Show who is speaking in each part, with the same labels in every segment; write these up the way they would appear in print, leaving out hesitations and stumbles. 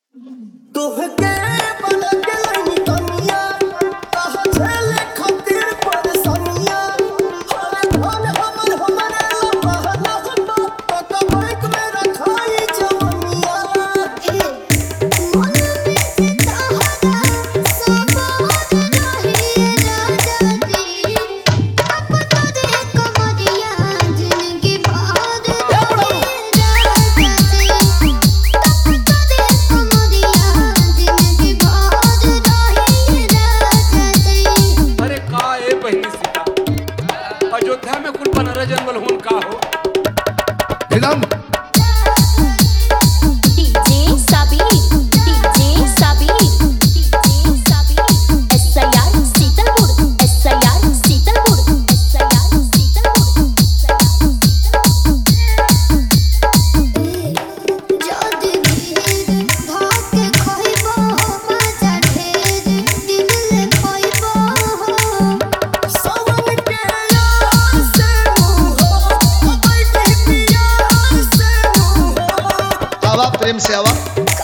Speaker 1: तुहके बनगलनी दुनिया कहा झेले खातिर परेशानियां हर धन हमरे बहना हटा पका बाइक में रखाई जवनिया मन में सितारा समाज रही राजा जी अपना दे कमरिया जिंदगी बाद राजा जी
Speaker 2: अरे का ए बहिनी सीता अयोध्या में कुल बनर जंगल हुन का हो
Speaker 3: film
Speaker 4: DJ Sabir SIR Sitalpur
Speaker 1: जादे ढेर भाके खइबो मजा ढेर दिल ले खइबो सावन के यार से हो बैठे पियार से हो
Speaker 3: आवा प्रेम से आवा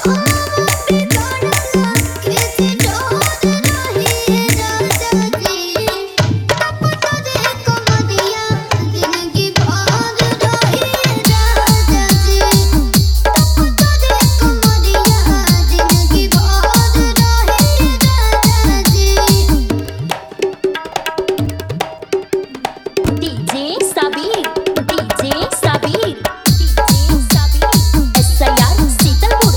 Speaker 4: DJ Sabir SIR Sitalpur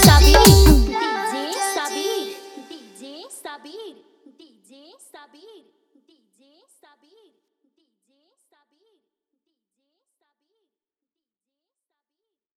Speaker 4: DJ Sabir